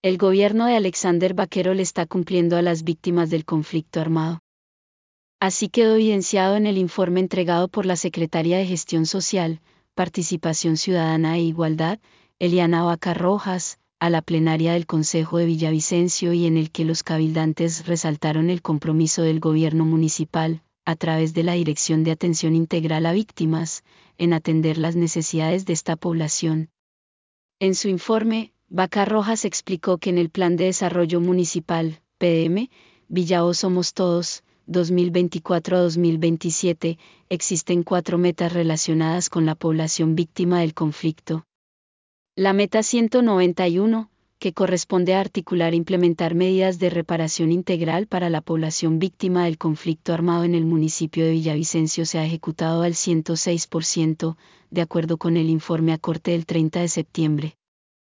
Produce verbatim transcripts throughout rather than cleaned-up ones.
El gobierno de Alexander Vaquero le está cumpliendo a las víctimas del conflicto armado. Así quedó evidenciado en el informe entregado por la Secretaría de Gestión Social, Participación Ciudadana e Igualdad, Eliana Vaca Rojas, a la plenaria del Consejo de Villavicencio y en el que los cabildantes resaltaron el compromiso del gobierno municipal, a través de la Dirección de Atención Integral a Víctimas, en atender las necesidades de esta población. En su informe, Vaca Rojas explicó que en el Plan de Desarrollo Municipal, P D M, Villao Somos Todos, dos mil veinticuatro a dos mil veintisiete, existen cuatro metas relacionadas con la población víctima del conflicto. La meta ciento noventa y uno, que corresponde a articular e implementar medidas de reparación integral para la población víctima del conflicto armado en el municipio de Villavicencio, se ha ejecutado al ciento seis por ciento, de acuerdo con el informe a corte del treinta de septiembre.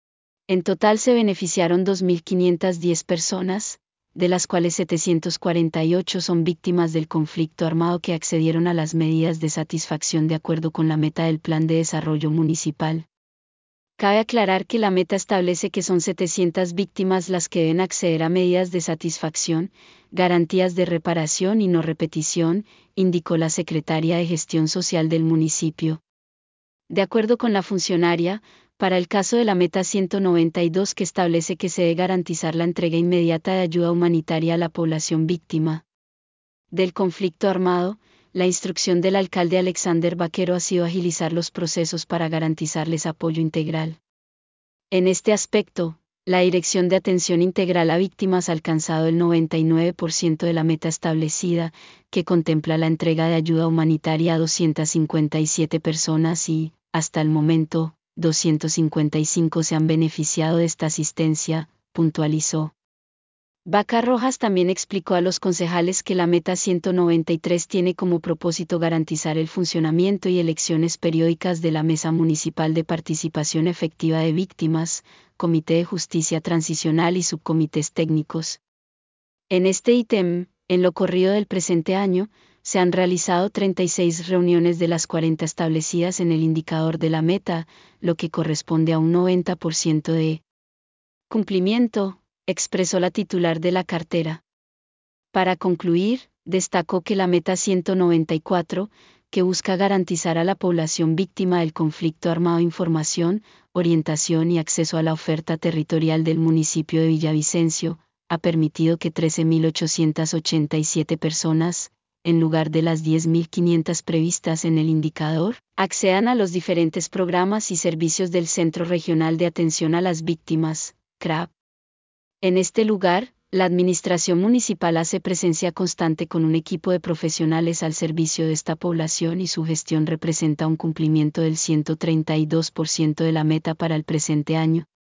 En total se beneficiaron dos mil quinientas diez personas, de las cuales setecientas cuarenta y ocho son víctimas del conflicto armado que accedieron a las medidas de satisfacción de acuerdo con la meta del Plan de Desarrollo Municipal. Cabe aclarar que la meta establece que son setecientas víctimas las que deben acceder a medidas de satisfacción, garantías de reparación y no repetición, indicó la secretaria de Gestión Social del municipio. De acuerdo con la funcionaria, para el caso de la meta ciento noventa y dos, que establece que se debe garantizar la entrega inmediata de ayuda humanitaria a la población víctima del conflicto armado, la instrucción del alcalde Alexander Vaquero ha sido agilizar los procesos para garantizarles apoyo integral. En este aspecto, la Dirección de Atención Integral a Víctimas ha alcanzado el noventa y nueve por ciento de la meta establecida, que contempla la entrega de ayuda humanitaria a doscientas cincuenta y siete personas y, hasta el momento, doscientos cincuenta y cinco se han beneficiado de esta asistencia, puntualizó. Vaca Rojas también explicó a los concejales que la meta ciento noventa y tres tiene como propósito garantizar el funcionamiento y elecciones periódicas de la Mesa Municipal de Participación Efectiva de Víctimas, Comité de Justicia Transicional y subcomités técnicos. En este ítem, en lo corrido del presente año, se han realizado treinta y seis reuniones de las cuarenta establecidas en el indicador de la meta, lo que corresponde a un noventa por ciento de cumplimiento, expresó la titular de la cartera. Para concluir, destacó que la meta ciento noventa y cuatro, que busca garantizar a la población víctima del conflicto armado información, orientación y acceso a la oferta territorial del municipio de Villavicencio, ha permitido que trece mil ochocientas ochenta y siete personas, en lugar de las diez mil quinientas previstas en el indicador, accedan a los diferentes programas y servicios del Centro Regional de Atención a las Víctimas, C R A V. En este lugar, la Administración Municipal hace presencia constante con un equipo de profesionales al servicio de esta población y su gestión representa un cumplimiento del ciento treinta y dos por ciento de la meta para el presente año.